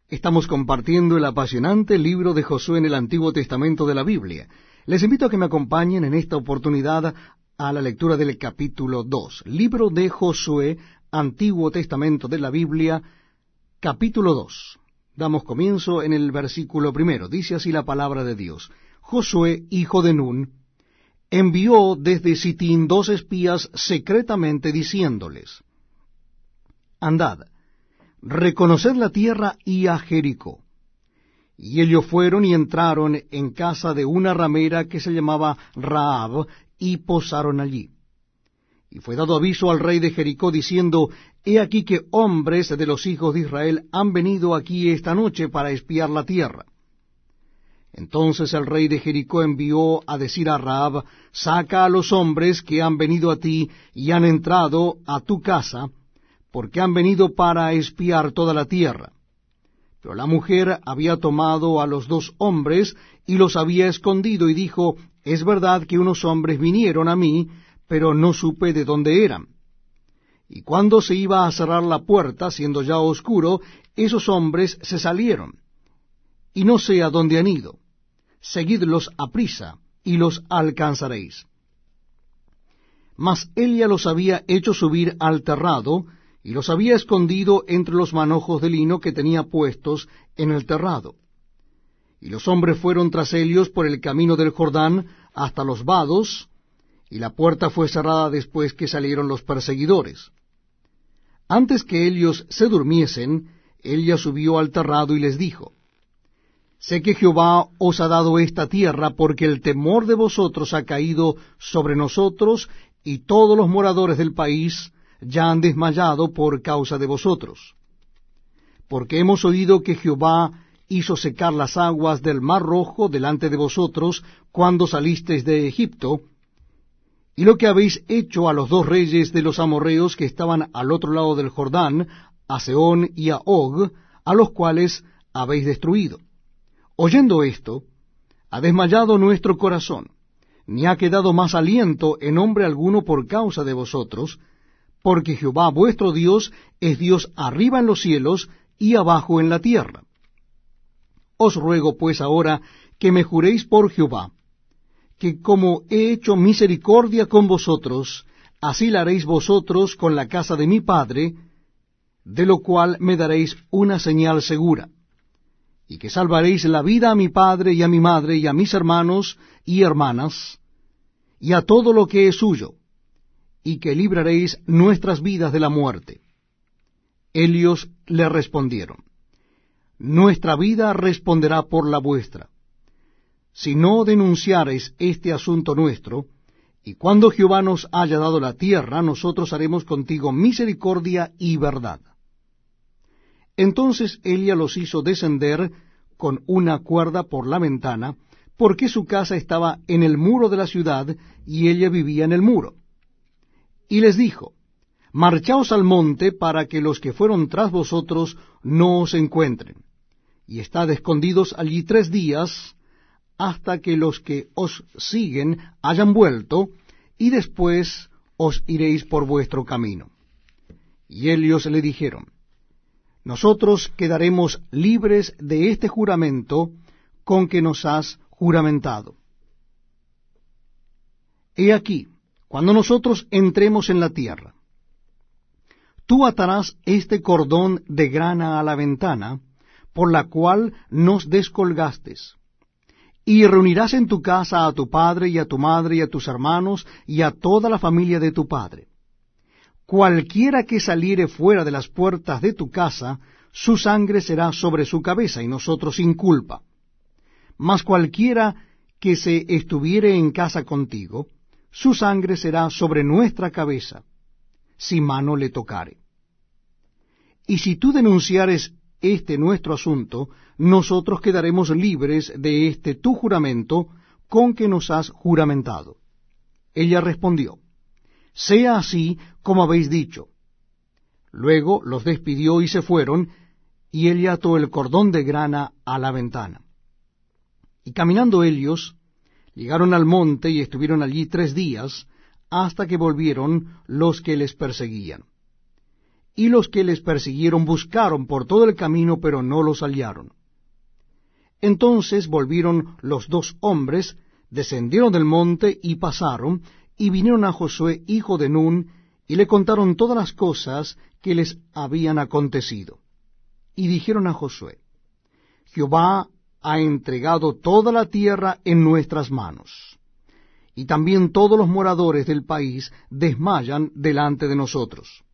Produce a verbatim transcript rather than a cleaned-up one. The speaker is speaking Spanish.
Estamos compartiendo el apasionante libro de Josué en el Antiguo Testamento de la Biblia. Les invito a que me acompañen en esta oportunidad a la lectura del capítulo dos. Libro de Josué, Antiguo Testamento de la Biblia, capítulo dos. Damos comienzo en el versículo primero. Dice así la palabra de Dios. Josué, hijo de Nun, envió desde Sitín dos espías secretamente diciéndoles: Andad, reconoced la tierra y a Jericó. Y ellos fueron y entraron en casa de una ramera que se llamaba Rahab, y posaron allí. Y fue dado aviso al rey de Jericó, diciendo: He aquí que hombres de los hijos de Israel han venido aquí esta noche para espiar la tierra. Entonces el rey de Jericó envió a decir a Rahab: Saca a los hombres que han venido a ti y han entrado a tu casa, porque han venido para espiar toda la tierra. Pero la mujer había tomado a los dos hombres y los había escondido, y dijo: Es verdad que unos hombres vinieron a mí, pero no supe de dónde eran. Y cuando se iba a cerrar la puerta, siendo ya oscuro, esos hombres se salieron, y no sé a dónde han ido. Seguidlos aprisa, y los alcanzaréis. Mas ella los había hecho subir al terrado, y los había escondido entre los manojos de lino que tenía puestos en el terrado. Y los hombres fueron tras ellos por el camino del Jordán hasta los vados, y la puerta fue cerrada después que salieron los perseguidores. Antes que ellos se durmiesen, ella subió al terrado y les dijo: Sé que Jehová os ha dado esta tierra, porque el temor de vosotros ha caído sobre nosotros, y todos los moradores del país ya han desmayado por causa de vosotros. Porque hemos oído que Jehová hizo secar las aguas del mar Rojo delante de vosotros cuando salisteis de Egipto, y lo que habéis hecho a los dos reyes de los amorreos que estaban al otro lado del Jordán, a Sehón y a Og, a los cuales habéis destruido. Oyendo esto, ha desmayado nuestro corazón, ni ha quedado más aliento en hombre alguno por causa de vosotros, porque Jehová vuestro Dios es Dios arriba en los cielos y abajo en la tierra. Os ruego pues ahora que me juréis por Jehová, que como he hecho misericordia con vosotros, así la haréis vosotros con la casa de mi padre, de lo cual me daréis una señal segura, y que salvaréis la vida a mi padre y a mi madre y a mis hermanos y hermanas, y a todo lo que es suyo, y que libraréis nuestras vidas de la muerte. Ellos le respondieron: Nuestra vida responderá por la vuestra, si no denunciareis este asunto nuestro, y cuando Jehová nos haya dado la tierra, nosotros haremos contigo misericordia y verdad. Entonces ella los hizo descender con una cuerda por la ventana, porque su casa estaba en el muro de la ciudad, y ella vivía en el muro. Y les dijo: Marchaos al monte, para que los que fueron tras vosotros no os encuentren, y estad escondidos allí tres días, hasta que los que os siguen hayan vuelto, y después os iréis por vuestro camino. Y ellos le dijeron: Nosotros quedaremos libres de este juramento con que nos has juramentado. He aquí, cuando nosotros entremos en la tierra, tú atarás este cordón de grana a la ventana, por la cual nos descolgastes, y reunirás en tu casa a tu padre y a tu madre y a tus hermanos y a toda la familia de tu padre. Cualquiera que saliere fuera de las puertas de tu casa, su sangre será sobre su cabeza, y nosotros sin culpa. Mas cualquiera que se estuviere en casa contigo, su sangre será sobre nuestra cabeza, si mano le tocare. Y si tú denunciares este nuestro asunto, nosotros quedaremos libres de este tu juramento con que nos has juramentado. Ella respondió: Sea así como habéis dicho. Luego los despidió y se fueron, y ella ató el cordón de grana a la ventana. Y caminando ellos, llegaron al monte y estuvieron allí tres días, hasta que volvieron los que les perseguían. y los que les persiguieron buscaron por todo el camino, pero no los hallaron. Entonces volvieron los dos hombres, descendieron del monte y pasaron, y vinieron a Josué, hijo de Nun, y le contaron todas las cosas que les habían acontecido. Y dijeron a Josué: Jehová ha entregado toda la tierra en nuestras manos, y también todos los moradores del país desmayan delante de nosotros.